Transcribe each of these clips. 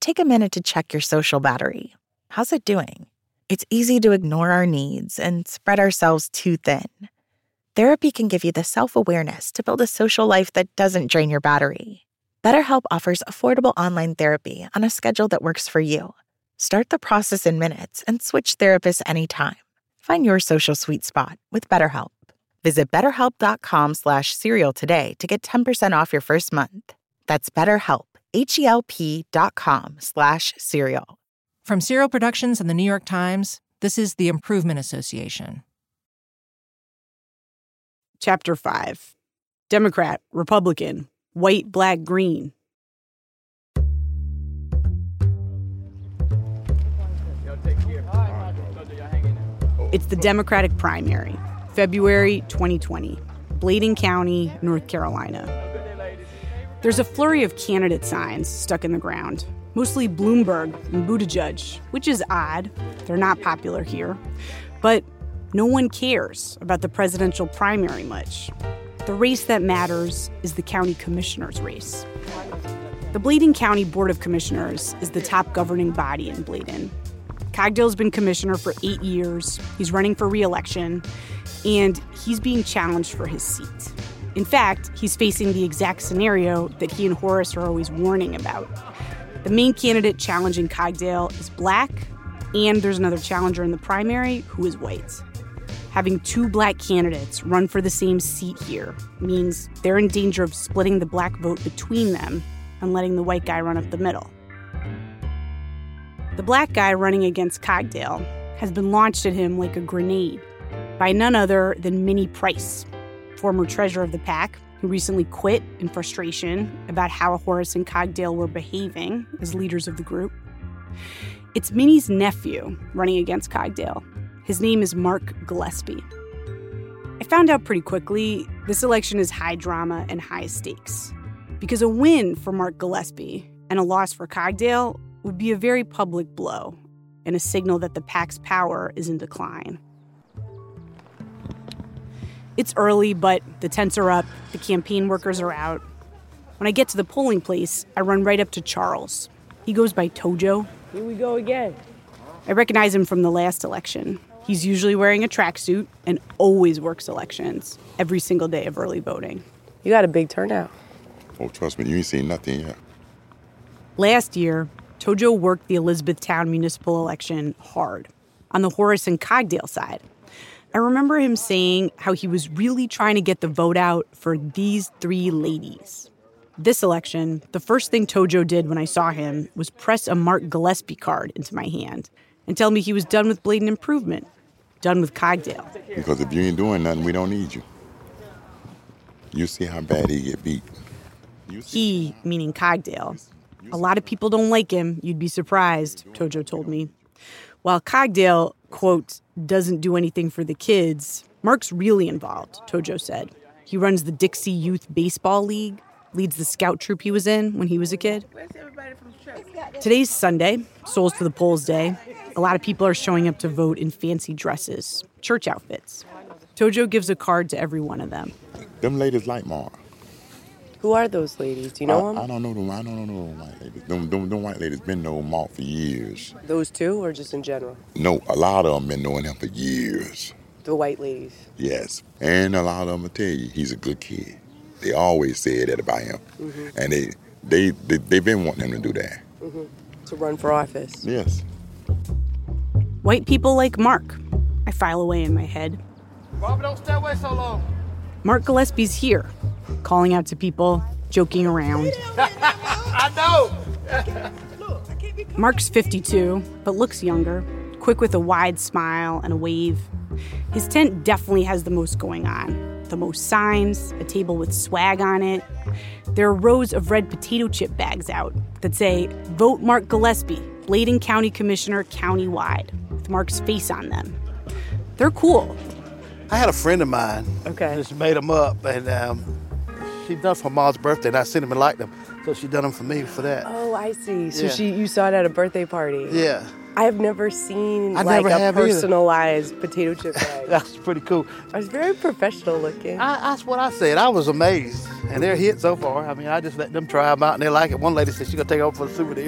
take a minute to check your social battery. How's it doing? It's easy to ignore our needs and spread ourselves too thin. Therapy can give you the self-awareness to build a social life that doesn't drain your battery. BetterHelp offers affordable online therapy on a schedule that works for you. Start the process in minutes and switch therapists anytime. Find your social sweet spot with BetterHelp. Visit BetterHelp.com/serial today to get 10% off your first month. That's BetterHelp, HELP.com/serial. From Serial Productions and the New York Times, this is The Improvement Association. Chapter 5. Democrat, Republican, white, black, green. It's the Democratic primary, February 2020, Bladen County, North Carolina. There's a flurry of candidate signs stuck in the ground, mostly Bloomberg and Buttigieg, which is odd. They're not popular here. But no one cares about the presidential primary much. The race that matters is the county commissioner's race. The Bladen County Board of Commissioners is the top governing body in Bladen. Cogdell's been commissioner for 8 years. He's running for re-election, and he's being challenged for his seat. In fact, he's facing the exact scenario that he and Horace are always warning about. The main candidate challenging Cogdell is black, and there's another challenger in the primary who is white. Having 2 black candidates run for the same seat here means they're in danger of splitting the black vote between them and letting the white guy run up the middle. The black guy running against Cogdell has been launched at him like a grenade by none other than Minnie Price, former treasurer of the PAC, who recently quit in frustration about how Horace and Cogdell were behaving as leaders of the group. It's Minnie's nephew running against Cogdell. His name is Mark Gillespie. I found out pretty quickly this election is high drama and high stakes, because a win for Mark Gillespie and a loss for Cogdell would be a very public blow and a signal that the PAC's power is in decline. It's early, but the tents are up, the campaign workers are out. When I get to the polling place, I run right up to Charles. He goes by Tojo. Here we go again. I recognize him from the last election. He's usually wearing a tracksuit and always works elections, every single day of early voting. You got a big turnout. Oh, trust me, you ain't seen nothing yet. Last year, Tojo worked the Elizabethtown municipal election hard, on the Horace and Cogdell side. I remember him saying how he was really trying to get the vote out for these 3 ladies. This election, the first thing Tojo did when I saw him was press a Mark Gillespie card into my hand and tell me he was done with Bladen Improvement, done with Cogdell. Because if you ain't doing nothing, we don't need you. You see how bad he get beat. He, meaning Cogdell. A lot of people don't like him. You'd be surprised, Tojo told me. While Cogdell, quote, doesn't do anything for the kids, Mark's really involved, Tojo said. He runs the Dixie Youth Baseball League, leads the scout troop he was in when he was a kid. Today's Sunday, Souls to the Polls Day. A lot of people are showing up to vote in fancy dresses, church outfits. Tojo gives a card to every one of them. Them ladies like Mark. Who are those ladies? Do you know them? I don't know them. I don't know them white ladies. Them white ladies been knowing Mark for years. Those 2 or just in general? No, a lot of them been knowing him for years. The white ladies? Yes. And a lot of them will tell you he's a good kid. They always said that about him. Mm-hmm. And they've been wanting him to do that. Mm-hmm. To run for office? Yes. White people like Mark. I file away in my head. Robert, don't stay away so long. Mark Gillespie's here, calling out to people, joking around. I know. Mark's 52, but looks younger, quick with a wide smile and a wave. His tent definitely has the most going on. The most signs, a table with swag on it. There are rows of red potato chip bags out that say, "Vote Mark Gillespie, Bladen County Commissioner countywide," with Mark's face on them. They're cool. I had a friend of mine. Okay. Just made them up, and she done for Ma's birthday, and I sent him and liked them. So she done them for me for that. Oh, I see. So Yeah. you saw it at a birthday party. Yeah. I have never seen I like never a have either. personalized potato chip bag. That's pretty cool. It's very professional looking. That's what I said. I was amazed. And they're hit so far. I mean, I just let them try them out and they like it. One lady said she's going to take it over for the souvenir.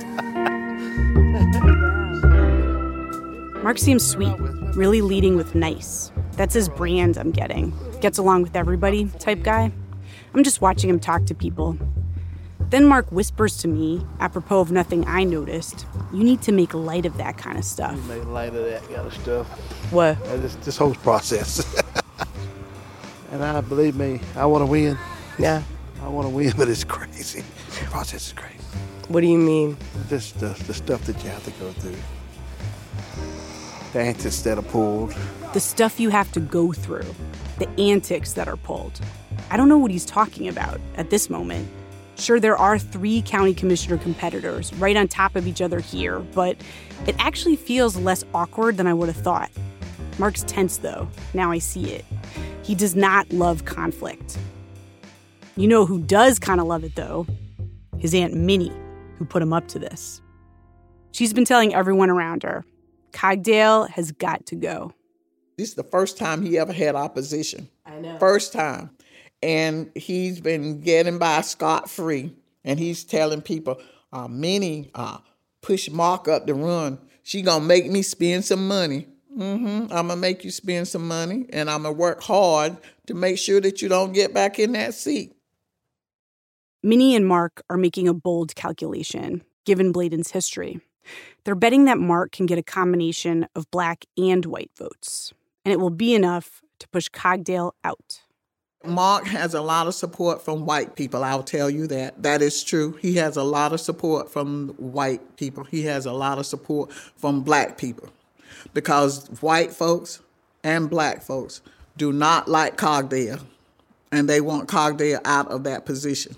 Mark seems sweet, really leading with nice. That's his brand I'm getting. Gets along with everybody type guy. I'm just watching him talk to people. Then Mark whispers to me, apropos of nothing I noticed, you need to make light of that kind of stuff. You make light of that kind of stuff. What? This whole process. And believe me, I want to win. Yeah. I want to win, but it's crazy. The process is crazy. What do you mean? Just the stuff that you have to go through. The antics that are pulled. The stuff you have to go through. The antics that are pulled. I don't know what he's talking about at this moment. Sure, there are 3 county commissioner competitors right on top of each other here, but it actually feels less awkward than I would have thought. Mark's tense, though. Now I see it. He does not love conflict. You know who does kind of love it, though? His Aunt Minnie, who put him up to this. She's been telling everyone around her, Cogdale has got to go. This is the first time he ever had opposition. I know. First time. And he's been getting by scot-free. And he's telling people, Minnie push Mark up the run. She gonna make me spend some money. I'm gonna make you spend some money, and I'm gonna work hard to make sure that you don't get back in that seat. Minnie and Mark are making a bold calculation, given Bladen's history. They're betting that Mark can get a combination of black and white votes, and it will be enough to push Cogdale out. Mark has a lot of support from white people, I'll tell you that. That is true. He has a lot of support from white people. He has a lot of support from black people. Because white folks and black folks do not like Cogdale, and they want Cogdale out of that position.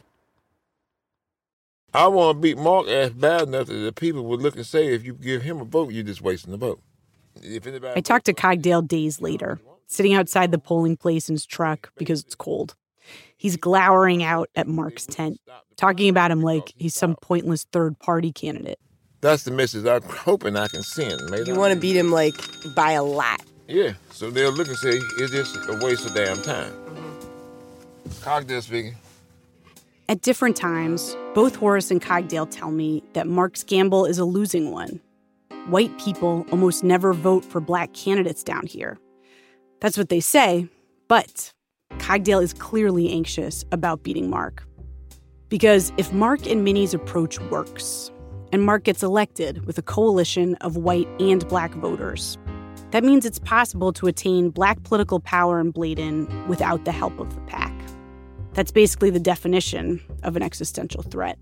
I want to beat Mark as bad enough that the people would look and say, if you give him a vote, you're just wasting the vote. I talked to Cogdale days later, sitting outside the polling place in his truck because it's cold. He's glowering out at Mark's tent, talking about him like he's some pointless third-party candidate. That's the message I'm hoping I can send. You want to beat him, like, by a lot. Yeah, so they'll look and say, it's just a waste of damn time. Cogdale speaking. At different times, both Horace and Cogdale tell me that Mark's gamble is a losing one. White people almost never vote for black candidates down here. That's what they say, but Cogdale is clearly anxious about beating Mark. Because if Mark and Minnie's approach works, and Mark gets elected with a coalition of white and black voters, that means it's possible to attain black political power in Bladen without the help of the PAC. That's basically the definition of an existential threat.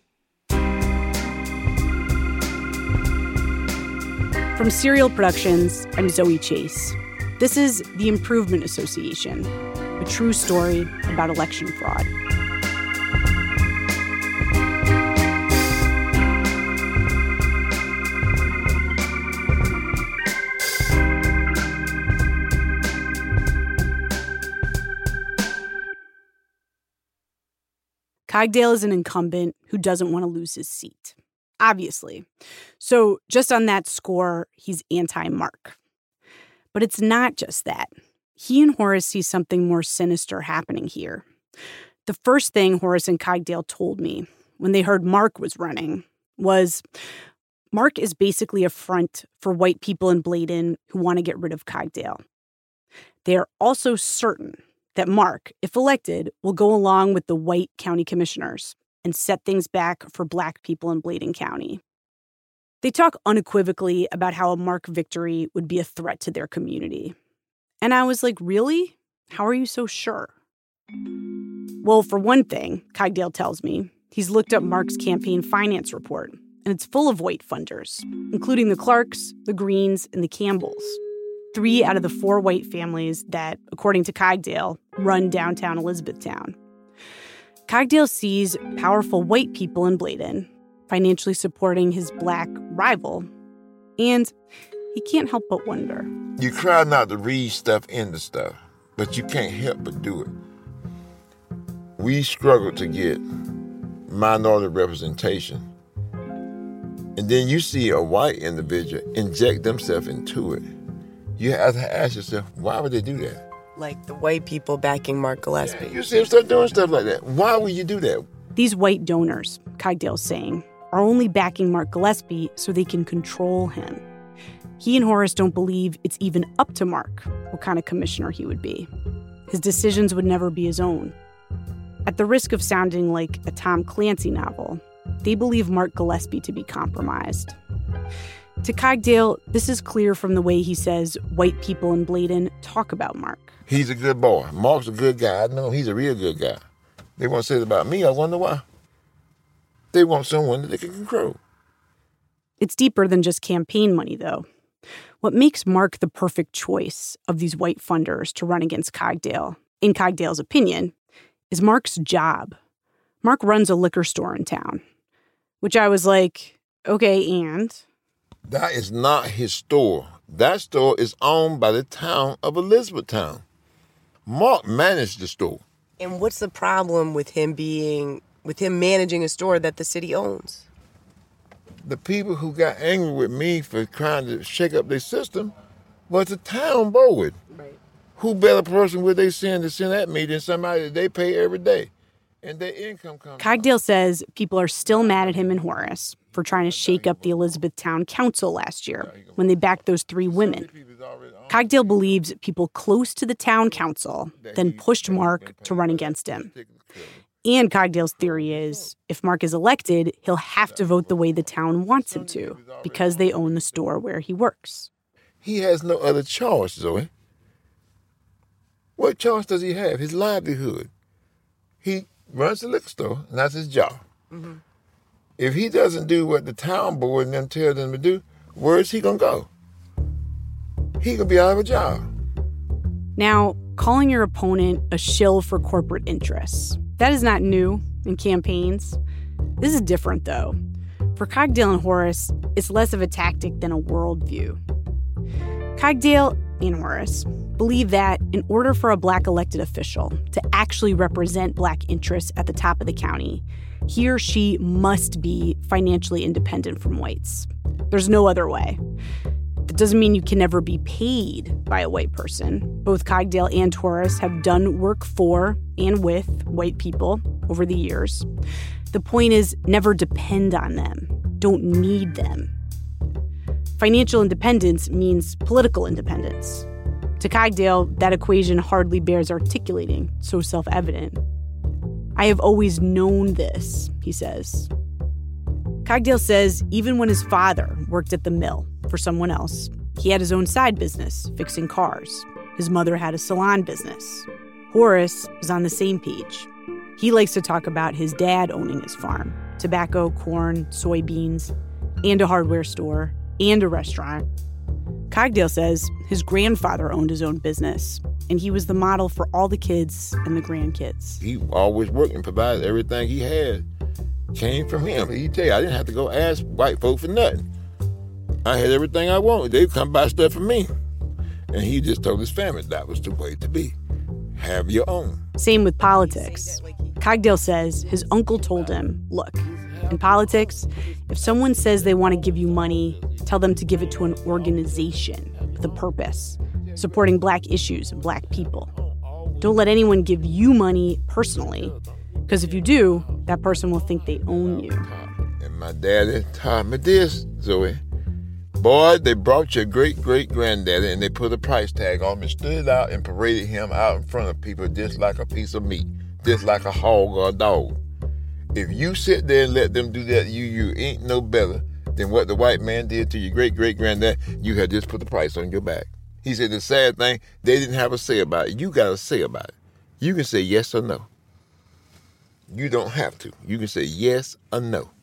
From Serial Productions, I'm Zoe Chase. This is The Improvement Association, a true story about election fraud. Cogdale is an incumbent who doesn't want to lose his seat, obviously. So just on that score, he's anti-Mark. But it's not just that. He and Horace see something more sinister happening here. The first thing Horace and Cogdale told me when they heard Mark was running was, Mark is basically a front for white people in Bladen who want to get rid of Cogdale. They are also certain that Mark, if elected, will go along with the white county commissioners and set things back for black people in Bladen County. They talk unequivocally about how a Mark victory would be a threat to their community. And I was like, really? How are you so sure? Well, for one thing, Cogdale tells me, he's looked up Mark's campaign finance report, and it's full of white funders, including the Clarks, the Greens, and the Campbells. 3 out of the 4 white families that, according to Cogdale, run downtown Elizabethtown. Cogdale sees powerful white people in Bladen financially supporting his black rival, and he can't help but wonder. You try not to read stuff into stuff, but you can't help but do it. We struggle to get minority representation and then you see a white individual inject themselves into it, you have to ask yourself, why would they do that? Like the white people backing Mark Gillespie. You see them start doing stuff like that. Why would you do that? These white donors, Cogdale's saying, are only backing Mark Gillespie so they can control him. He and Horace don't believe it's even up to Mark what kind of commissioner he would be. His decisions would never be his own. At the risk of sounding like a Tom Clancy novel, they believe Mark Gillespie to be compromised. To Cogdale, this is clear from the way he says white people in Bladen talk about Mark. He's a good boy. Mark's a good guy. I know he's a real good guy. They want to say it about me. I wonder why. They want someone that they can control. It's deeper than just campaign money, though. What makes Mark the perfect choice of these white funders to run against Cogdale, in Cogdale's opinion, is Mark's job. Mark runs a liquor store in town, which I was like, okay, and? That is not his store. That store is owned by the town of Elizabethtown. Mark managed the store. And what's the problem with him managing a store that the city owns? The people who got angry with me for trying to shake up their system was the town board. Right. Who better person would they send to send at me than somebody that they pay every day? And their income comes. Cogdale says people are still mad at him and Horace for trying to shake up the Elizabethtown Council last year when they backed those 3 women. Cogdale believes people close to the town council then pushed Mark to run against him. And Cogdale's theory is if Mark is elected, he'll have to vote the way the town wants him to because they own the store where he works. He has no other choice, Zoe. What choice does he have? His livelihood. He runs the liquor store, and that's his job. Mm-hmm. If he doesn't do what the town board and them tell them to do, where is he going to go? He going to be out of a job. Now, calling your opponent a shill for corporate interests, that is not new in campaigns. This is different, though. For Cogdale and Horace, it's less of a tactic than a worldview. Cogdale and Horace believe that in order for a Black elected official to actually represent Black interests at the top of the county, he or she must be financially independent from whites. There's no other way. That doesn't mean you can never be paid by a white person. Both Cogdale and Horace have done work for and with white people over the years. The point is, never depend on them. Don't need them. Financial independence means political independence. To Cogdale, that equation hardly bears articulating, so self-evident. I have always known this, he says. Cogdale says even when his father worked at the mill for someone else, he had his own side business, fixing cars. His mother had a salon business. Horace was on the same page. He likes to talk about his dad owning his farm, tobacco, corn, soybeans, and a hardware store, and a restaurant. Cogdale says his grandfather owned his own business, and he was the model for all the kids and the grandkids. He always worked and provided everything he had. Came from him. He tell you, I didn't have to go ask white folk for nothing. I had everything I wanted. They'd come buy stuff from me. And he just told his family that was the way to be. Have your own. Same with politics. Cogdale says his uncle told him, look, in politics, if someone says they want to give you money, tell them to give it to an organization with a purpose, supporting Black issues and Black people. Don't let anyone give you money personally, because if you do, that person will think they own you. And my daddy taught me this, Zoe. Boy, they brought your great-great-granddaddy and they put a price tag on him and stood out and paraded him out in front of people just like a piece of meat, just like a hog or a dog. If you sit there and let them do that, you ain't no better than what the white man did to your great-great-granddad. You had just put the price on your back. He said the sad thing, they didn't have a say about it. You got a say about it. You can say yes or no. You don't have to. You can say yes or no.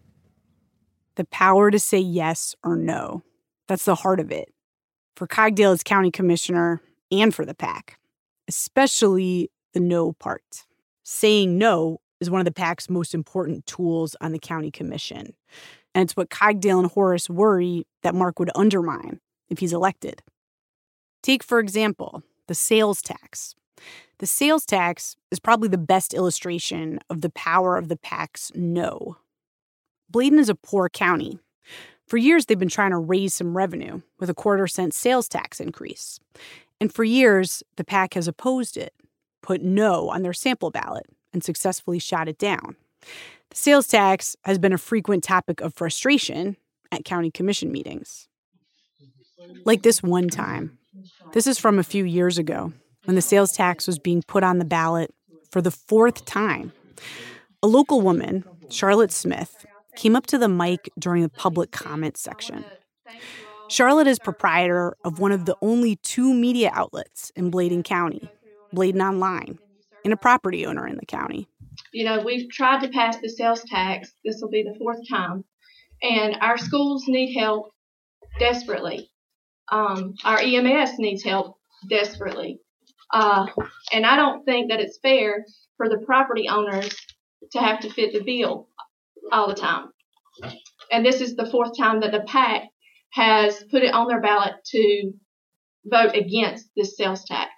The power to say yes or no. That's the heart of it. For Cogdale as county commissioner and for the PAC, especially the no part. Saying no is one of the PAC's most important tools on the county commission. And it's what Cogdale and Horace worry that Mark would undermine if he's elected. Take, for example, the sales tax. The sales tax is probably the best illustration of the power of the PAC's no. Bladen is a poor county. For years, they've been trying to raise some revenue with a 1/4-cent sales tax increase. And for years, the PAC has opposed it, put no on their sample ballot, and successfully shot it down. The sales tax has been a frequent topic of frustration at county commission meetings. Like this one time. This is from a few years ago, when the sales tax was being put on the ballot for the 4th time. A local woman, Charlotte Smith, came up to the mic during the public comment section. Charlotte is proprietor of one of the only 2 media outlets in Bladen County, Bladen Online, and a property owner in the county. You know, we've tried to pass the sales tax. This will be the 4th time. And our schools need help desperately. Our EMS needs help desperately. And I don't think that it's fair for the property owners to have to fit the bill all the time. And this is the 4th time that the PAC has put it on their ballot to vote against this sales tax.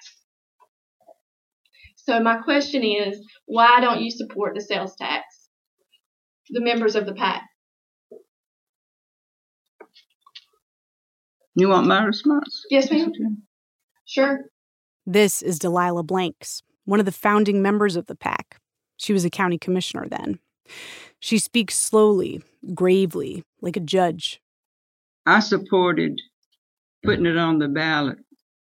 So my question is, why don't you support the sales tax? The members of the PAC. You want my response? Yes, ma'am. Sure. This is Delilah Blanks, one of the founding members of the PAC. She was a county commissioner then. She speaks slowly, gravely, like a judge. I supported putting it on the ballot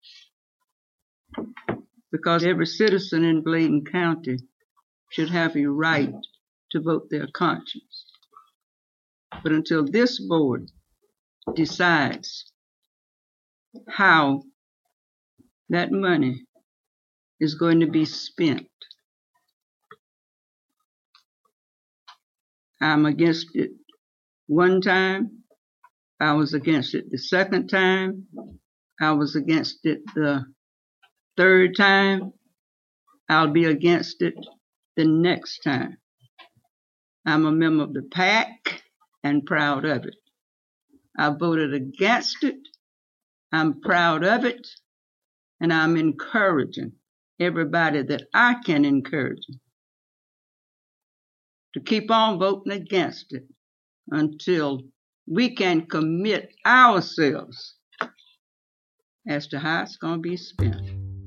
because every citizen in Bladen County should have a right to vote their conscience. But until this board decides how that money is going to be spent, I'm against it one time. I was against it the second time. I was against it the third time. I'll be against it the next time. I'm a member of the PAC and proud of it. I voted against it. I'm proud of it. And I'm encouraging everybody that I can encourage to keep on voting against it until we can commit ourselves as to how it's going to be spent.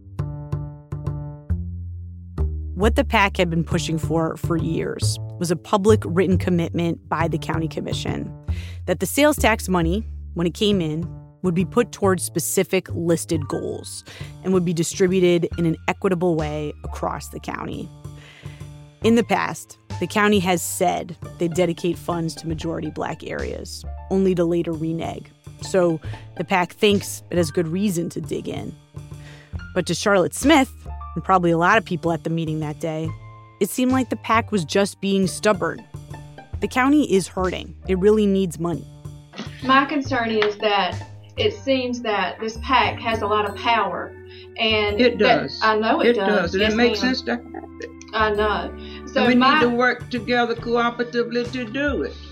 What the PAC had been pushing for years was a public written commitment by the county commission that the sales tax money, when it came in, would be put towards specific listed goals and would be distributed in an equitable way across the county. In the past, the county has said they dedicate funds to majority Black areas, only to later renege. So the PAC thinks it has good reason to dig in. But to Charlotte Smith, and probably a lot of people at the meeting that day, it seemed like the PAC was just being stubborn. The county is hurting. It really needs money. My concern is that it seems that this PAC has a lot of power. And it does. I know it does. And yes, it makes ma'am. sense to have it. I know. So we need to work together cooperatively to do it.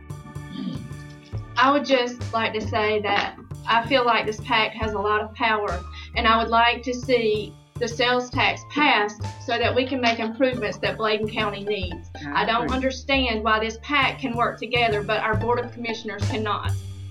I would just like to say that I feel like this PAC has a lot of power, and I would like to see the sales tax passed so that we can make improvements that Bladen County needs. I don't understand why this PAC can work together, but our Board of Commissioners cannot.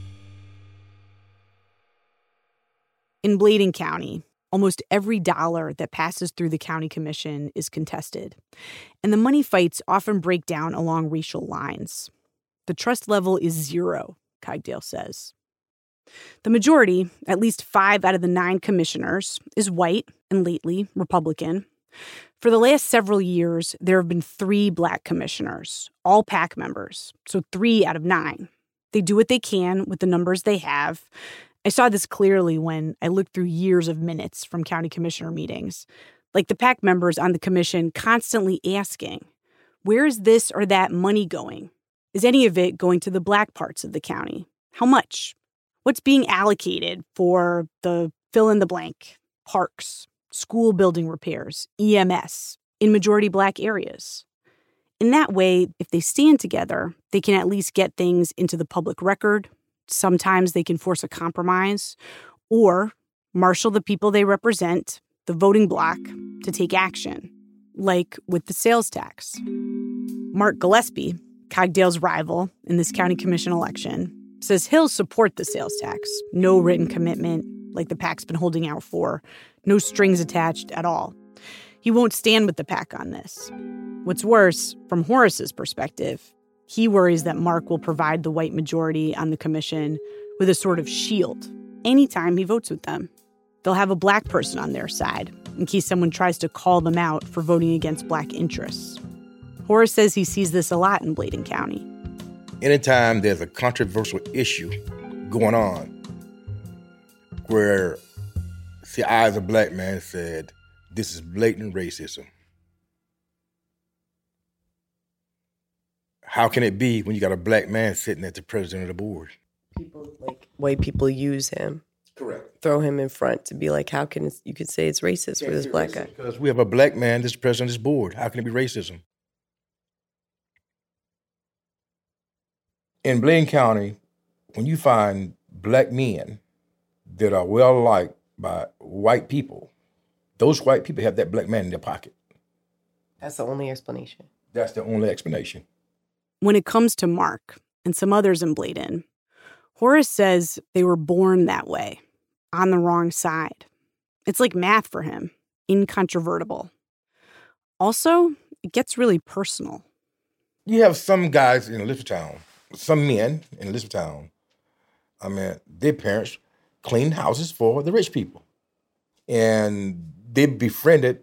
In Bladen County, almost every dollar that passes through the county commission is contested, and the money fights often break down along racial lines. The trust level is 0, Kygdale says. The majority, at least 5 out of the 9 commissioners, is white and lately Republican. For the last several years, there have been 3 Black commissioners, all PAC members, so 3 out of 9. They do what they can with the numbers they have. I saw this clearly when I looked through years of minutes from county commissioner meetings, like the PAC members on the commission constantly asking, where is this or that money going? Is any of it going to the Black parts of the county? How much? What's being allocated for the fill-in-the-blank, parks, school building repairs, EMS, in majority Black areas? In that way, if they stand together, they can at least get things into the public record. Sometimes they can force a compromise or marshal the people they represent, the voting bloc, to take action, like with the sales tax. Mark Gillespie, Kygdale's rival in this county commission election, says he'll support the sales tax. No written commitment, like the PAC's been holding out for. No strings attached at all. He won't stand with the PAC on this. What's worse, from Horace's perspective, he worries that Mark will provide the white majority on the commission with a sort of shield anytime he votes with them. They'll have a black person on their side in case someone tries to call them out for voting against black interests. Horace says he sees this a lot in Bladen County. Anytime there's a controversial issue going on where, see, I as a black man said, this is blatant racism. How can it be when you got a black man sitting at the president of the board? People, like, white people use him. Correct. Throw him in front to be like, how can you could say it's racist for this black guy? Because we have a black man that's president of this board. How can it be racism? In Bladen County, when you find black men that are well liked by white people, those white people have that black man in their pocket. That's the only explanation. That's the only explanation. When it comes to Mark and some others in Bladen, Horace says they were born that way, on the wrong side. It's like math for him, incontrovertible. Also, it gets really personal. You have some guys in Elizabethtown, some men in Elizabethtown, I mean, their parents cleaned houses for the rich people. And they befriended,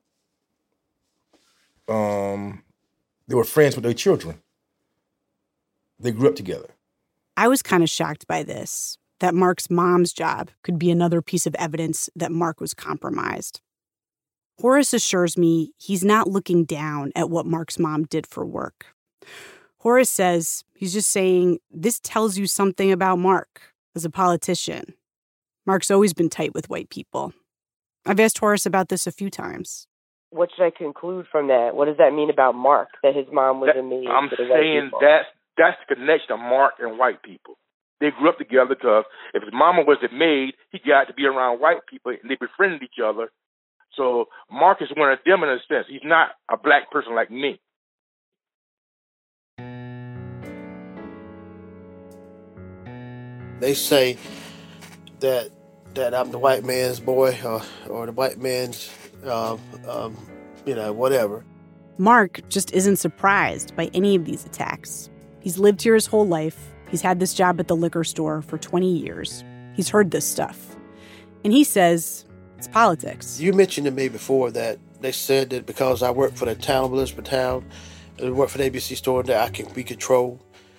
they were friends with their children. They grew up together. I was kind of shocked by this, that Mark's mom's job could be another piece of evidence that Mark was compromised. Horace assures me he's not looking down at what Mark's mom did for work. Horace says he's just saying this tells you something about Mark as a politician. Mark's always been tight with white people. I've asked Horace about this a few times. What should I conclude from that? What does that mean about Mark, that his mom was in the I'm saying that's the connection of Mark and white people. They grew up together because if his mama was a maid, he got to be around white people, and they befriended each other. So Mark is one of them in a sense. He's not a black person like me. They say that I'm the white man's boy or the white man's, whatever. Mark just isn't surprised by any of these attacks. He's lived here his whole life. He's had this job at the liquor store for 20 years. He's heard this stuff. And he says it's politics. You mentioned to me before that they said that because I work for the town of Elizabethtown, and work for the ABC store, that I can be controlled.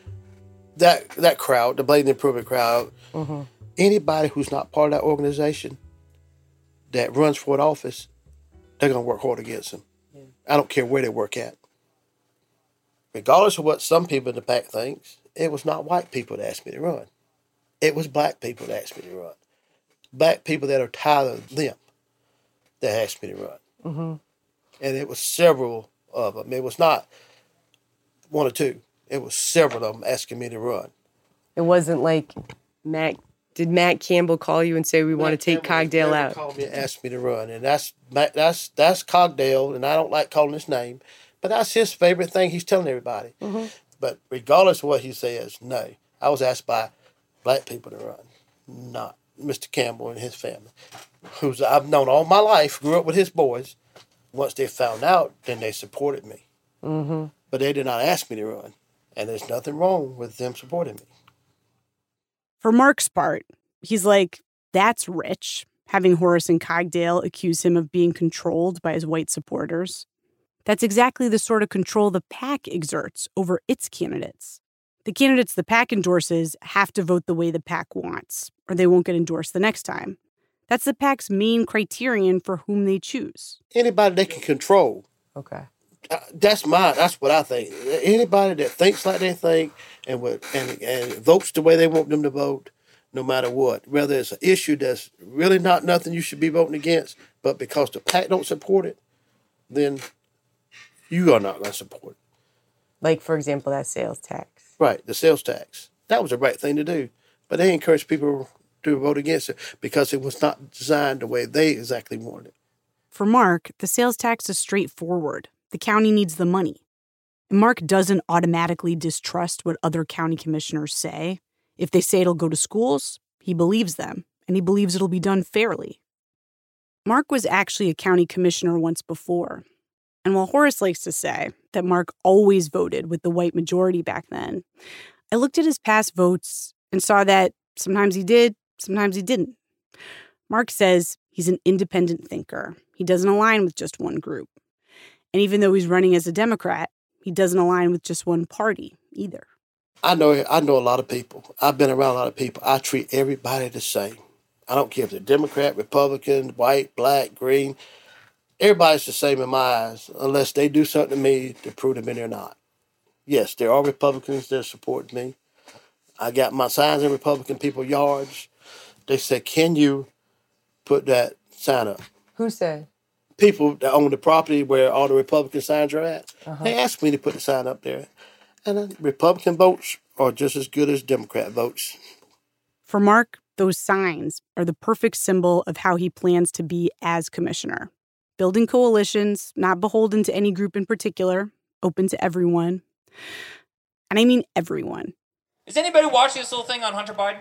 That crowd, the Bladen Improvement crowd, anybody who's not part of that organization that runs for an office, they're going to work hard against them. Yeah. I don't care where they work at. Regardless of what some people in the PAC thinks, it was not white people that asked me to run. It was black people that asked me to run. Black people that are tired of them that asked me to run. Mm-hmm. And it was several of them. It was not one or two. It was several of them asking me to run. It wasn't like did Matt Campbell call you and say we want to take Cogdale out? Called me and asked me to run, and that's Cogdale, and I don't like calling his name, but that's his favorite thing he's telling everybody. Mm-hmm. But regardless of what he says, no, I was asked by black people to run, not Mr. Campbell and his family, who's I've known all my life, grew up with his boys. Once they found out, then they supported me, but they did not ask me to run, and there's nothing wrong with them supporting me. For Mark's part, he's like, that's rich, having Horace and Cogdale accuse him of being controlled by his white supporters. That's exactly the sort of control the PAC exerts over its candidates. The candidates the PAC endorses have to vote the way the PAC wants, or they won't get endorsed the next time. That's the PAC's main criterion for whom they choose. Anybody they can control. Okay. That's what I think. Anybody that thinks like they think and votes the way they want them to vote, no matter what. Whether it's an issue that's really not nothing you should be voting against, but because the PAC don't support it, then you are not going to support it. Like, for example, that sales tax. Right, the sales tax. That was the right thing to do. But they encouraged people to vote against it because it was not designed the way they exactly wanted it. For Mark, the sales tax is straightforward. The county needs the money. And Mark doesn't automatically distrust what other county commissioners say. If they say it'll go to schools, he believes them, and he believes it'll be done fairly. Mark was actually a county commissioner once before. And while Horace likes to say that Mark always voted with the white majority back then, I looked at his past votes and saw that sometimes he did, sometimes he didn't. Mark says he's an independent thinker. He doesn't align with just one group. And even though he's running as a Democrat, he doesn't align with just one party either. I know a lot of people. I've been around a lot of people. I treat everybody the same. I don't care if they're Democrat, Republican, white, black, green. Everybody's the same in my eyes, unless they do something to me to prove to me they're not. Yes, there are Republicans that support me. I got my signs in Republican people's yards. They said, can you put that sign up? Who said? People that own the property where all the Republican signs are at. They asked me to put the sign up there. And Republican votes are just as good as Democrat votes. For Mark, those signs are the perfect symbol of how he plans to be as commissioner. Building coalitions, not beholden to any group in particular, open to everyone. And I mean everyone. Is anybody watching this little thing on Hunter Biden?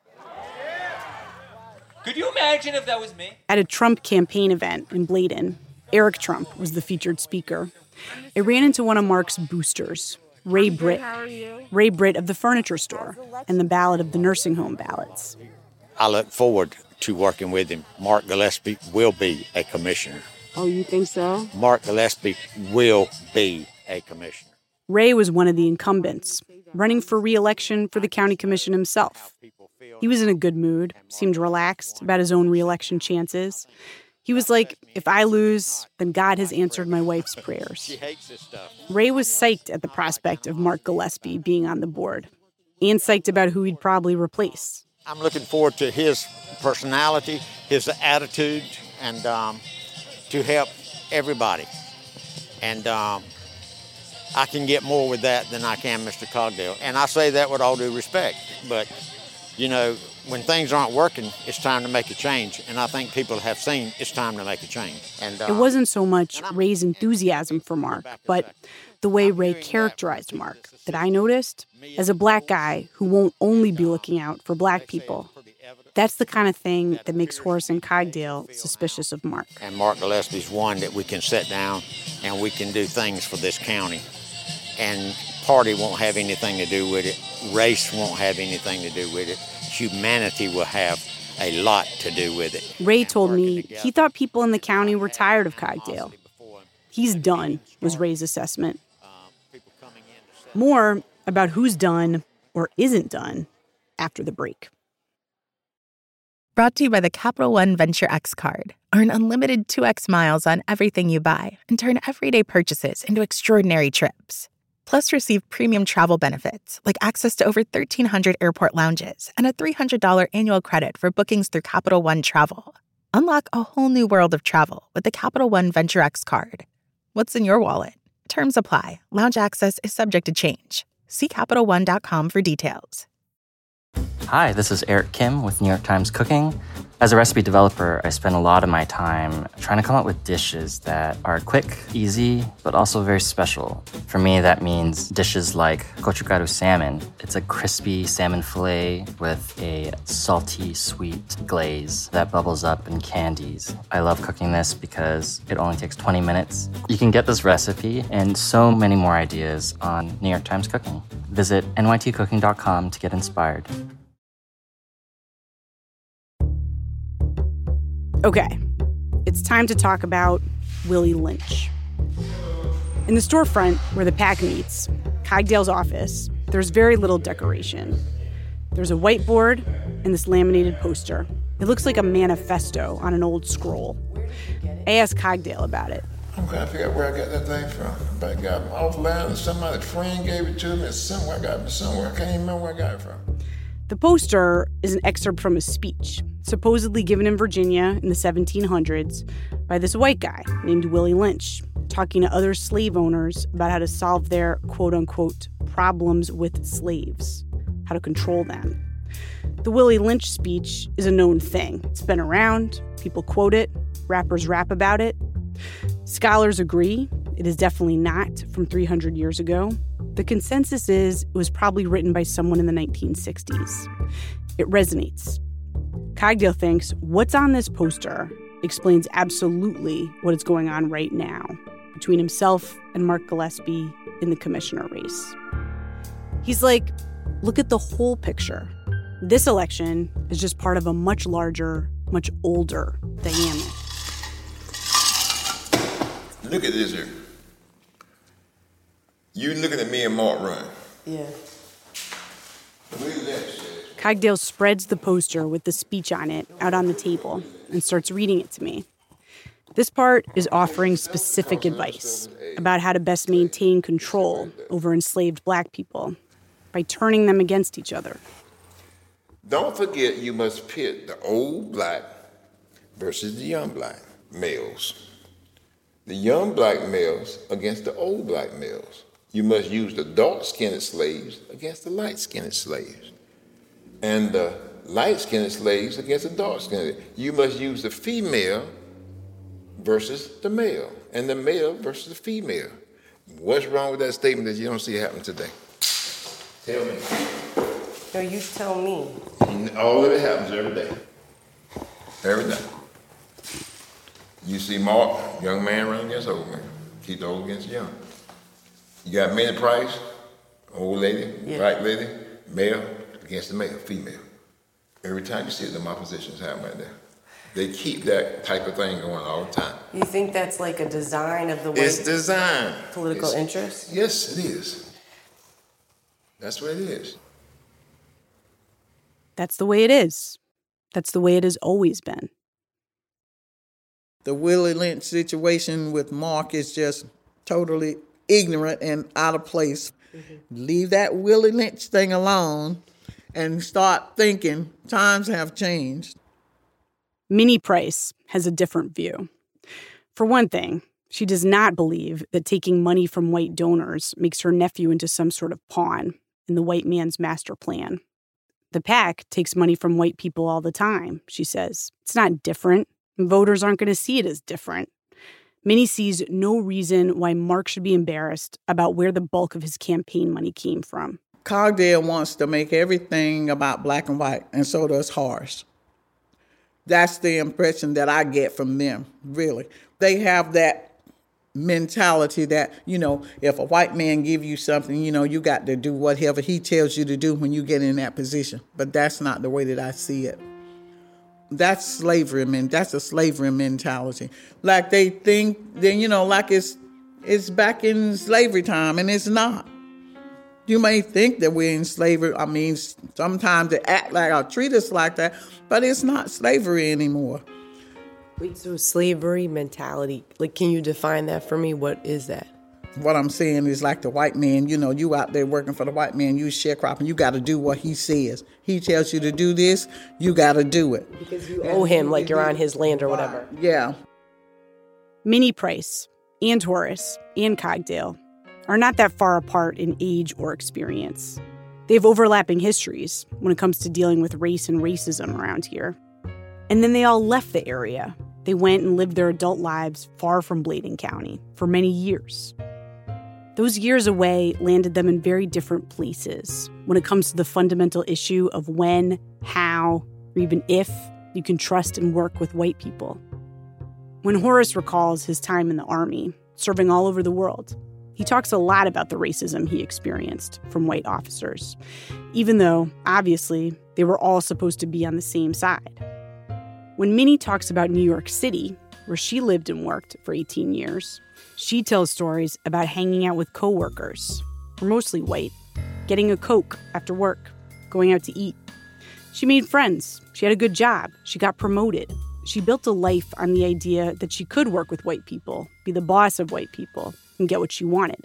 Could you imagine if that was me? At a Trump campaign event in Bladen, Eric Trump was the featured speaker. I ran into one of Mark's boosters, Ray Britt. Ray Britt of the furniture store and the Ballot of the Nursing Home ballots. I look forward to working with him. Mark Gillespie will be a commissioner. Oh, you think so? Mark Gillespie will be a commissioner. Ray was one of the incumbents, running for re-election for the county commission himself. He was in a good mood, seemed relaxed about his own re-election chances. He was like, if I lose, then God has answered my wife's prayers. She hates this stuff. Ray was psyched at the prospect of Mark Gillespie being on the board, and psyched about who he'd probably replace. I'm looking forward to his personality, his attitude, and to help everybody. And I can get more with that than I can Mr. Cogdell. And I say that with all due respect. But, you know, when things aren't working, it's time to make a change. And I think people have seen it's time to make a change. And it wasn't so much Ray's enthusiasm for Mark, but the way Ray characterized Mark that I noticed as a black guy who won't only be looking out for black people. That's the kind of thing that makes Horace and Cogdell suspicious of Mark. And Mark Gillespie's one that we can sit down and we can do things for this county. And party won't have anything to do with it. Race won't have anything to do with it. Humanity will have a lot to do with it. Ray told me he thought people in the county were tired of Cogdell. He's done, was Ray's assessment. More about who's done or isn't done after the break. Brought to you by the Capital One Venture X card. Earn unlimited 2x miles on everything you buy and turn everyday purchases into extraordinary trips. Plus, receive premium travel benefits like access to over 1,300 airport lounges and a $300 annual credit for bookings through Capital One Travel. Unlock a whole new world of travel with the Capital One Venture X card. What's in your wallet? Terms apply. Lounge access is subject to change. See CapitalOne.com for details. Hi, this is Eric Kim with New York Times Cooking. As a recipe developer, I spend a lot of my time trying to come up with dishes that are quick, easy, but also very special. For me, that means dishes like gochugaru salmon. It's a crispy salmon fillet with a salty, sweet glaze that bubbles up and candies. I love cooking this because it only takes 20 minutes. You can get this recipe and so many more ideas on New York Times Cooking. Visit nytcooking.com to get inspired. Okay, it's time to talk about Willie Lynch. In the storefront where the pack meets, Cogdell's office, there's very little decoration. There's a whiteboard and this laminated poster. It looks like a manifesto on an old scroll. I asked Cogdell about it. I'm trying to figure out where I got that thing from. I got it offline, somebody's friend gave it to me, somewhere I got it somewhere. I can't even remember where I got it from. The poster is an excerpt from a speech, supposedly given in Virginia in the 1700s by this white guy named Willie Lynch, talking to other slave owners about how to solve their quote-unquote problems with slaves, how to control them. The Willie Lynch speech is a known thing. It's been around, people quote it, rappers rap about it. Scholars agree it is definitely not from 300 years ago. the consensus is it was probably written by someone in the 1960s. It resonates. Cogdale thinks what's on this poster explains absolutely what is going on right now between himself and Mark Gillespie in the commissioner race. He's like, look at the whole picture. This election is just part of a much larger, much older dynamic. Look at this here. You looking at me and Mark run. Yeah. Cogdale spreads the poster with the speech on it out on the table and starts reading it to me. This part is offering specific advice about how to best maintain control over enslaved black people by turning them against each other. Don't forget you must pit the old black versus the young black males. The young black males against the old black males. You must use the dark-skinned slaves against the light-skinned slaves. And the light-skinned slaves against the dark-skinned. You must use the female versus the male, and the male versus the female. What's wrong with that statement that you don't see happen today? Tell me. No, you tell me. All of it happens every day. Every day. You see Mark, young man running against old man. Keep the old against the young. You got Minnie Price, old lady, black lady, male against the male, female. Every time you see it, them oppositions happen right there. They keep that type of thing going all the time. You think that's like a design of the way it's designed. Political interest? Yes, it is. That's what it is. That's the way it is. That's the way it has always been. The Willie Lynch situation with Mark is just totally ignorant and out of place. Mm-hmm. Leave that Willie Lynch thing alone and start thinking times have changed. Minnie Price has a different view. For one thing, she does not believe that taking money from white donors makes her nephew into some sort of pawn in the white man's master plan. The PAC takes money from white people all the time, she says. It's not different. Voters aren't going to see it as different. Minnie sees no reason why Mark should be embarrassed about where the bulk of his campaign money came from. Cogdale wants to make everything about black and white, and so does Horace. That's the impression that I get from them, really. They have that mentality that, if a white man give you something, you got to do whatever he tells you to do when you get in that position. But that's not the way that I see it. That's slavery, that's a slavery mentality. Like they think, like it's back in slavery time, and it's not. You may think that we're in slavery. Sometimes they act like or treat us like that, but it's not slavery anymore. Wait, so slavery mentality, can you define that for me? What is that? What I'm saying is like the white man, you out there working for the white man, you sharecropping, you got to do what he says. He tells you to do this, you got to do it. Because you owe him like you're on his land or whatever. Yeah. Minnie Price and Horace and Cogdale are not that far apart in age or experience. They have overlapping histories when it comes to dealing with race and racism around here. And then they all left the area. They went and lived their adult lives far from Bladen County for many years. Those years away landed them in very different places when it comes to the fundamental issue of when, how, or even if you can trust and work with white people. When Horace recalls his time in the Army, serving all over the world, he talks a lot about the racism he experienced from white officers, even though, obviously, they were all supposed to be on the same side. When Minnie talks about New York City, where she lived and worked for 18 years, she tells stories about hanging out with coworkers, who are mostly white, getting a Coke after work, going out to eat. She made friends. She had a good job. She got promoted. She built a life on the idea that she could work with white people, be the boss of white people, and get what she wanted.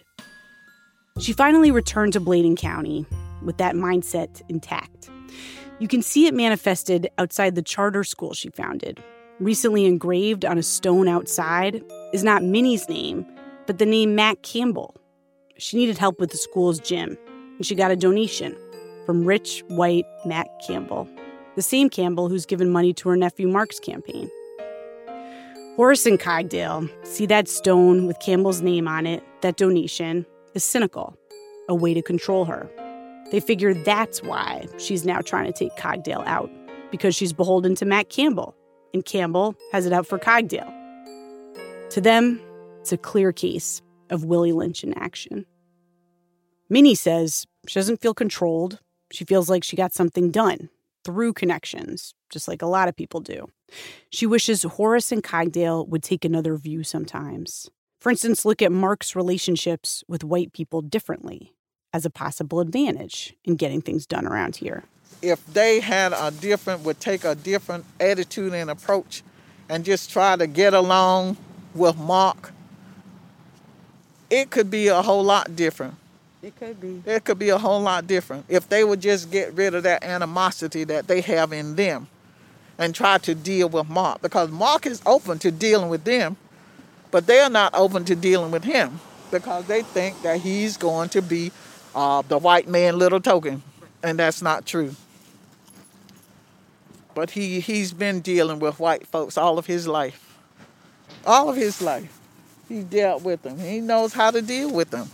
She finally returned to Bladen County with that mindset intact. You can see it manifested outside the charter school she founded. Recently engraved on a stone outside is not Minnie's name, but the name Matt Campbell. She needed help with the school's gym, and she got a donation from rich, white Matt Campbell, the same Campbell who's given money to her nephew Mark's campaign. Horace and Cogdale see that stone with Campbell's name on it, that donation, as cynical. a way to control her. They figure that's why she's now trying to take Cogdale out, because she's beholden to Matt Campbell, and Campbell has it out for Cogdale. To them, it's a clear case of Willie Lynch in action. Minnie says she doesn't feel controlled. She feels like she got something done through connections, just like a lot of people do. She wishes Horace and Cogdale would take another view sometimes. For instance, look at Mark's relationships with white people differently as a possible advantage in getting things done around here. If they would take a different attitude and approach and just try to get along with Mark, it could be a whole lot different. It could be. It could be a whole lot different if they would just get rid of that animosity that they have in them and try to deal with Mark. Because Mark is open to dealing with them, but they're not open to dealing with him because they think that he's going to be the white man little token, and that's not true. But he's been dealing with white folks all of his life. All of his life. He dealt with them. He knows how to deal with them.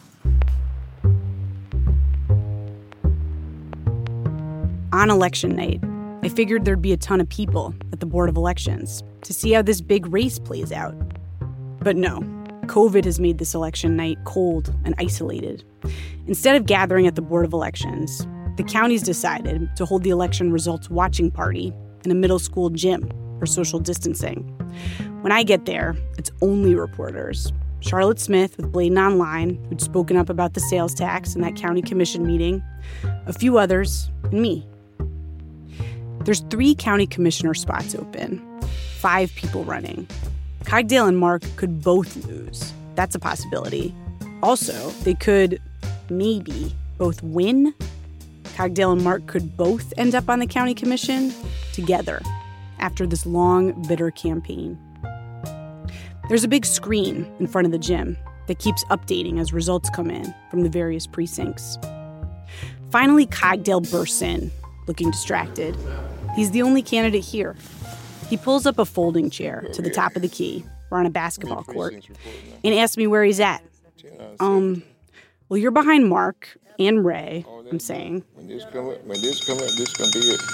On election night, I figured there'd be a ton of people at the Board of Elections to see how this big race plays out. But no, COVID has made this election night cold and isolated. Instead of gathering at the Board of Elections, the counties decided to hold the election results watching party in a middle school gym for social distancing. When I get there, it's only reporters. Charlotte Smith with Bladen Online, who'd spoken up about the sales tax in that county commission meeting, a few others, and me. There's 3 county commissioner spots open, 5 people running. Cogdale and Mark could both lose. That's a possibility. Also, they could maybe both win. Cogdale and Mark could both end up on the county commission together after this long, bitter campaign. There's a big screen in front of the gym that keeps updating as results come in from the various precincts. Finally, Cogdale bursts in, looking distracted. He's the only candidate here. He pulls up a folding chair to the top of the key. We're on a basketball court. And asks me where he's at. Well, you're behind Mark and Ray, I'm saying. When this come up, this gonna be it.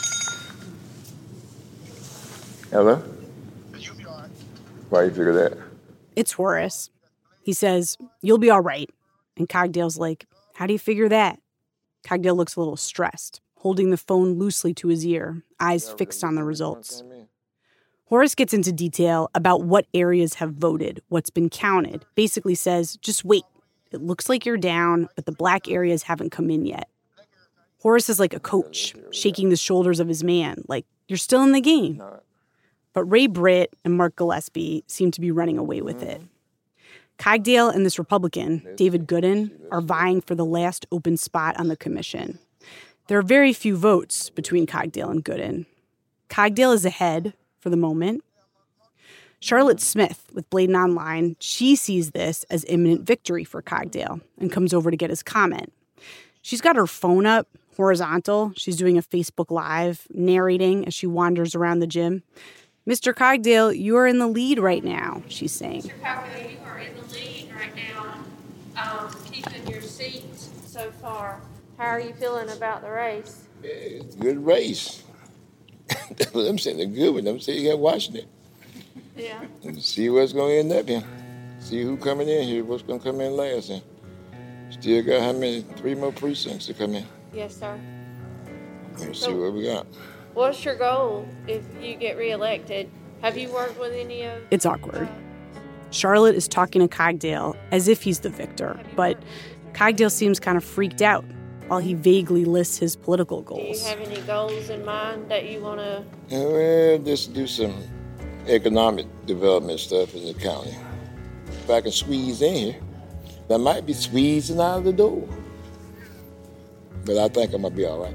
Hello? Why you figure that? It's Horace. He says, you'll be all right. And Cogdale's like, how do you figure that? Cogdale looks a little stressed, holding the phone loosely to his ear, eyes fixed on the results. Horace gets into detail about what areas have voted, what's been counted. Basically says, just wait. It looks like you're down, but the black areas haven't come in yet. Horace is like a coach, shaking the shoulders of his man, like, you're still in the game. But Ray Britt and Mark Gillespie seem to be running away with it. Cogdale and this Republican, David Gooden, are vying for the last open spot on the commission. There are very few votes between Cogdale and Gooden. Cogdale is ahead for the moment. Charlotte Smith with Bladen Online, she sees this as imminent victory for Cogdale and comes over to get his comment. She's got her phone up, horizontal. She's doing a Facebook Live, narrating as she wanders around the gym. Mr. Cogdale, you are in the lead right now, she's saying. Mr. Cogdale, you are in the lead right now, keeping your seat so far. How are you feeling about the race? It's a good race. That's what I'm saying. It's a good one. I'm sitting here watching it. Yeah. And see what's going to end up here. See who coming in here, what's going to come in last. And still got how many? 3 more precincts to come in. Yes, sir. Let's see what we got. What's your goal if you get reelected? Have you worked with any of... It's awkward. Charlotte is talking to Cogdale as if he's the victor, but Cogdale seems kind of freaked out while he vaguely lists his political goals. Do you have any goals in mind that you want to... Well, just do some economic development stuff in the county. If I can squeeze in here, I might be squeezing out of the door. But I think I'm going to be all right.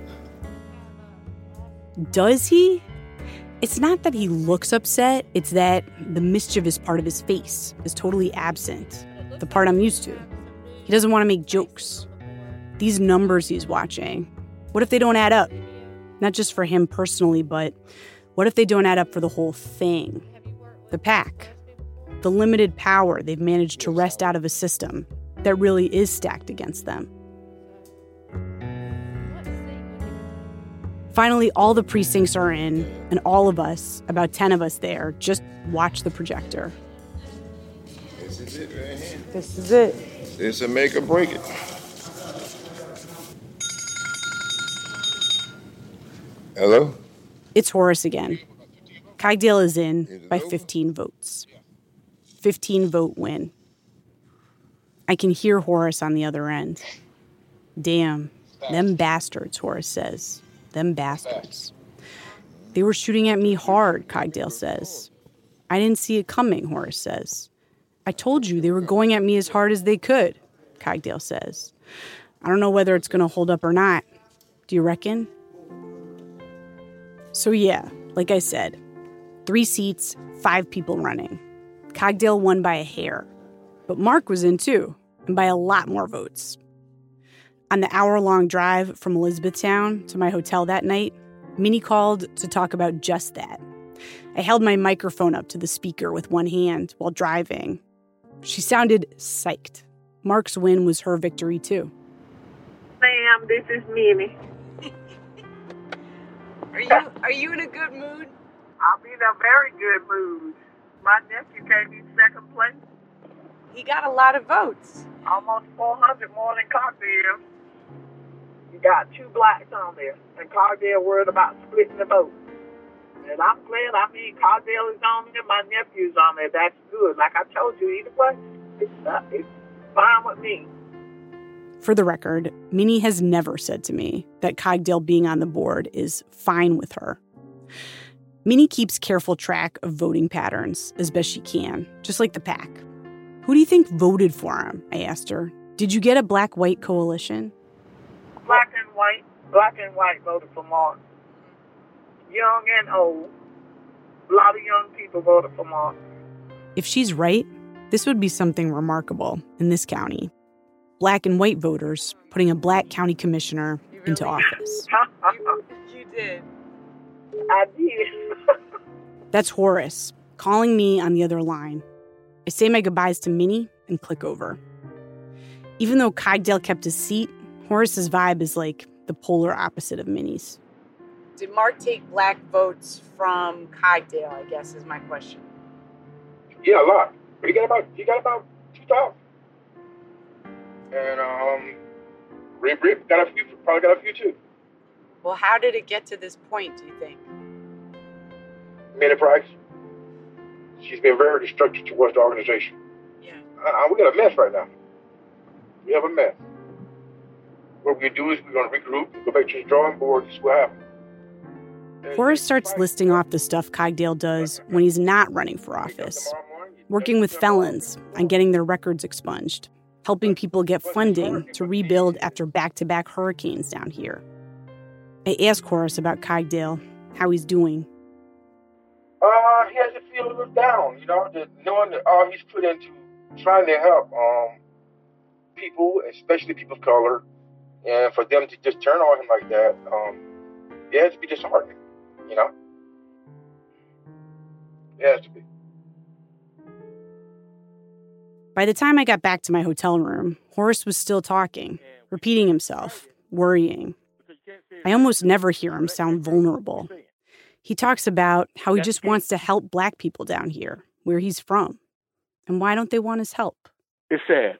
Does he? It's not that he looks upset, it's that the mischievous part of his face is totally absent, the part I'm used to. He doesn't want to make jokes. These numbers he's watching, what if they don't add up? Not just for him personally, but what if they don't add up for the whole thing? The PAC, the limited power they've managed to wrest out of a system that really is stacked against them. Finally, all the precincts are in, and all of us, about 10 of us there, just watch the projector. This is it right here. This is it. This will make or break it. Hello? It's Horace again. Kygedale is in by 15 votes. 15-vote win. I can hear Horace on the other end. Damn, them bastards, Horace says. Them bastards. They were shooting at me hard, Kygedale says. I didn't see it coming, Horace says. I told you they were going at me as hard as they could, Kygedale says. I don't know whether it's going to hold up or not. Do you reckon? So yeah, like I said, 3 seats, 5 people running. Kygedale won by a hair. But Mark was in too, and by a lot more votes. On the hour-long drive from Elizabethtown to my hotel that night, Minnie called to talk about just that. I held my microphone up to the speaker with one hand while driving. She sounded psyched. Mark's win was her victory too. Sam, this is Minnie. Are you in a good mood? I'm in a very good mood. My nephew came in second place. He got a lot of votes. Almost 400 more than Cogdale. You got 2 blacks on there, and Cogdale worried about splitting the vote. And I'm glad. Cogdale is on there, my nephew's on there. That's good. Like I told you, either way, it's fine with me. For the record, Minnie has never said to me that Kygedale being on the board is fine with her. Minnie keeps careful track of voting patterns as best she can, just like the PAC. Who do you think voted for him? I asked her. Did you get a black-white coalition? Black and white voted for Mark. Young and old. A lot of young people voted for Mark. If she's right, this would be something remarkable in this county. Black and white voters putting a black county commissioner into office. You did. I did. That's Horace, calling me on the other line. I say my goodbyes to Minnie and click over. Even though Kygedale kept his seat, Horace's vibe is like the polar opposite of Minnie's. Did Mark take black votes from Kygedale, I guess, is my question. Yeah, a lot. But he got about 2,000. And Rip probably got a few too. Well, how did it get to this point, do you think? Minnie Price. She's been very destructive towards the organization. Yeah. We got a mess right now. We have a mess. What we do is we're going to regroup and go back to the drawing board and see what happens. Horace starts listing off the stuff Kygedale does when he's not running for office. Working with felons on getting their records expunged. Helping people get funding to rebuild after back-to-back hurricanes down here. I ask Horace about Kygedale, how he's doing. He has to feel a little down, knowing that all he's put into trying to help people, especially people of color, and for them to just turn on him like that, it has to be disheartening, It has to be. By the time I got back to my hotel room, Horace was still talking, repeating himself, worrying. I almost never hear him sound vulnerable. He talks about how he just wants to help black people down here, where he's from. And why don't they want his help? It's sad.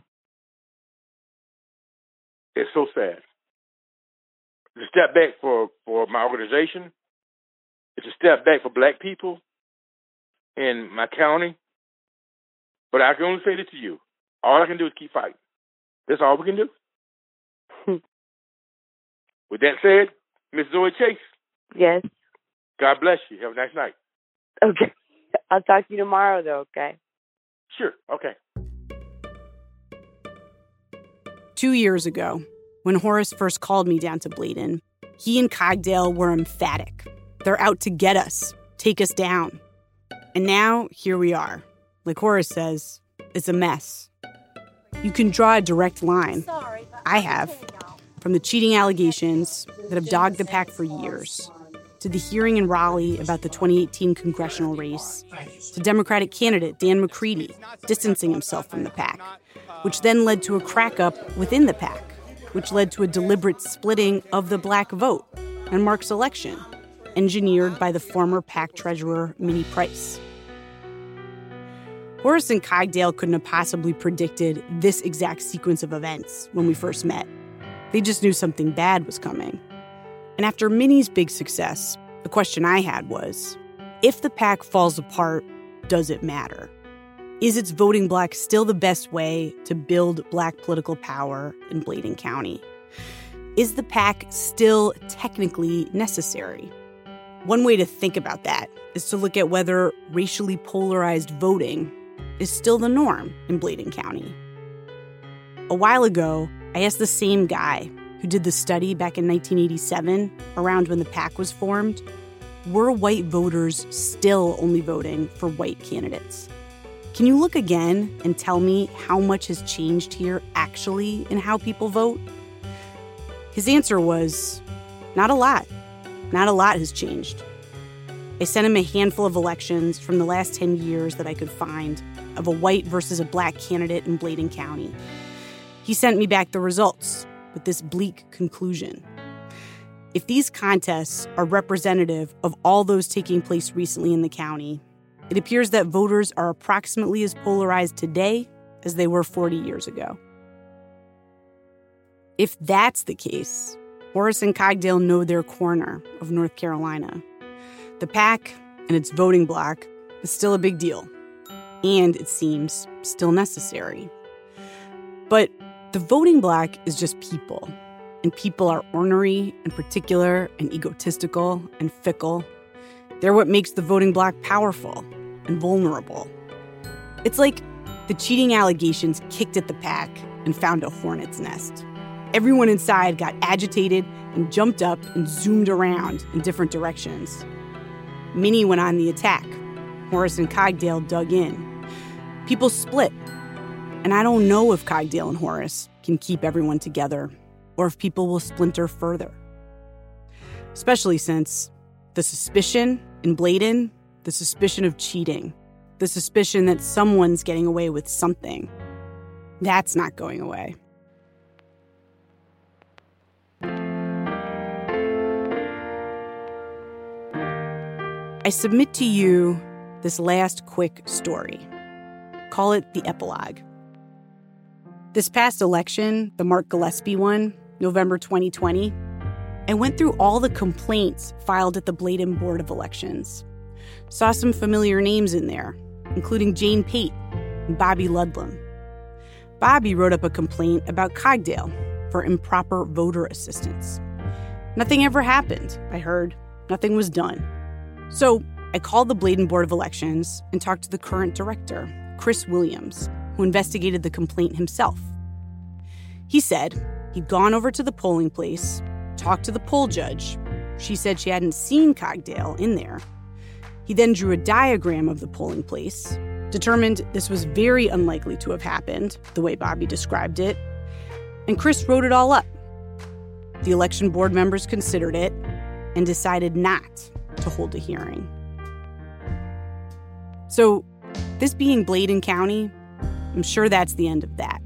It's so sad. It's a step back for my organization. It's a step back for black people in my county. But I can only say this to you. All I can do is keep fighting. That's all we can do. With that said, Miss Zoe Chase. Yes. God bless you. Have a nice night. Okay. I'll talk to you tomorrow, though, okay? Sure. Okay. 2 years ago, when Horace first called me down to Bladen, he and Kygedale were emphatic. They're out to get us, take us down. And now, here we are. Like Horace says, it's a mess. You can draw a direct line. I have. From the cheating allegations that have dogged the PAC for years, to the hearing in Raleigh about the 2018 congressional race, to Democratic candidate Dan McCready distancing himself from the PAC, which then led to a crack-up within the PAC, which led to a deliberate splitting of the black vote. and Mark's election, engineered by the former PAC treasurer, Minnie Price. Horace and Cogdale couldn't have possibly predicted this exact sequence of events when we first met. They just knew something bad was coming. And after Minnie's big success, the question I had was, if the PAC falls apart, does it matter? Is its voting bloc still the best way to build Black political power in Bladen County? Is the PAC still technically necessary? One way to think about that is to look at whether racially polarized voting is still the norm in Bladen County. A while ago, I asked the same guy who did the study back in 1987, around when the PAC was formed, were white voters still only voting for white candidates? Can you look again and tell me how much has changed here actually in how people vote? His answer was, not a lot. Not a lot has changed. I sent him a handful of elections from the last 10 years that I could find of a white versus a Black candidate in Bladen County. He sent me back the results with this bleak conclusion. If these contests are representative of all those taking place recently in the county, it appears that voters are approximately as polarized today as they were 40 years ago. If that's the case, Horace and Cogdale know their corner of North Carolina. The PAC and its voting bloc is still a big deal, and it seems still necessary. But the voting bloc is just people, and people are ornery and particular and egotistical and fickle. They're what makes the voting bloc powerful and vulnerable. It's like the cheating allegations kicked at the PAC and found a hornet's nest. Everyone inside got agitated and jumped up and zoomed around in different directions. Minnie went on the attack. Horace and Cogdale dug in. People split. And I don't know if Cogdale and Horace can keep everyone together or if people will splinter further. Especially since the suspicion in Bladen, the suspicion of cheating, the suspicion that someone's getting away with something, that's not going away. I submit to you this last quick story. Call it the epilogue. This past election, the Mark Gillespie one, November 2020, I went through all the complaints filed at the Bladen Board of Elections. Saw some familiar names in there, including Jane Pate and Bobby Ludlam. Bobby wrote up a complaint about Cogdale for improper voter assistance. Nothing ever happened, I heard. Nothing was done. So I called the Bladen Board of Elections and talked to the current director, Chris Williams, who investigated the complaint himself. He said he'd gone over to the polling place, talked to the poll judge. She said she hadn't seen Cogdale in there. He then drew a diagram of the polling place, determined this was very unlikely to have happened, the way Bobby described it, and Chris wrote it all up. The election board members considered it and decided not to hold a hearing. So, this being Bladen County, I'm sure that's the end of that.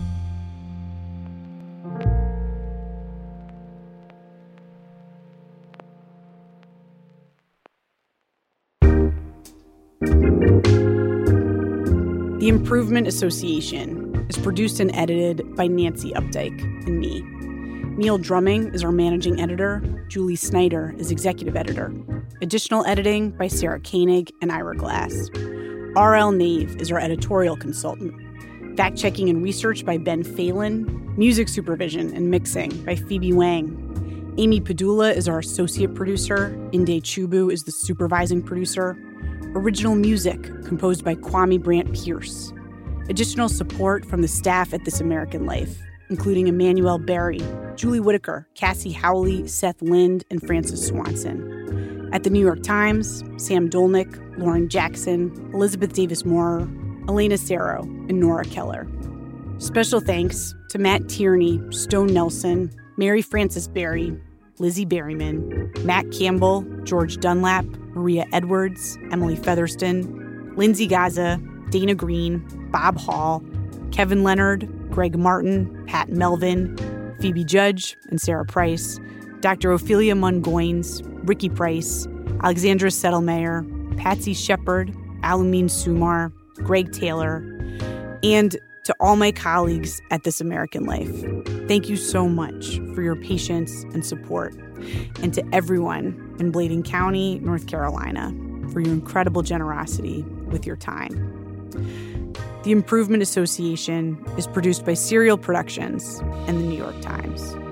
The Improvement Association is produced and edited by Nancy Updike and me. Neil Drumming is our managing editor. Julie Snyder is executive editor. Additional editing by Sarah Koenig and Ira Glass. R.L. Nave is our editorial consultant. Fact-checking and research by Ben Phelan. Music supervision and mixing by Phoebe Wang. Amy Padula is our associate producer. Inde Chubu is the supervising producer. Original music composed by Kwame Brandt Pierce. Additional support from the staff at This American Life, including Emmanuel Berry, Julie Whitaker, Cassie Howley, Seth Lind, and Francis Swanson. At the New York Times, Sam Dolnick, Lauren Jackson, Elizabeth Davis Moore, Elena Serro, and Nora Keller. Special thanks to Matt Tierney, Stone Nelson, Mary Frances Berry, Lizzie Berryman, Matt Campbell, George Dunlap, Maria Edwards, Emily Featherston, Lindsay Gaza, Dana Green, Bob Hall, Kevin Leonard, Greg Martin, Pat Melvin, Phoebe Judge and Sarah Price, Dr. Ophelia Mungoins, Ricky Price, Alexandra Settlemeyer, Patsy Shepard, Alameen Sumar, Greg Taylor, and to all my colleagues at This American Life. Thank you so much for your patience and support. And to everyone in Bladen County, North Carolina, for your incredible generosity with your time. The Improvement Association is produced by Serial Productions and the New York Times.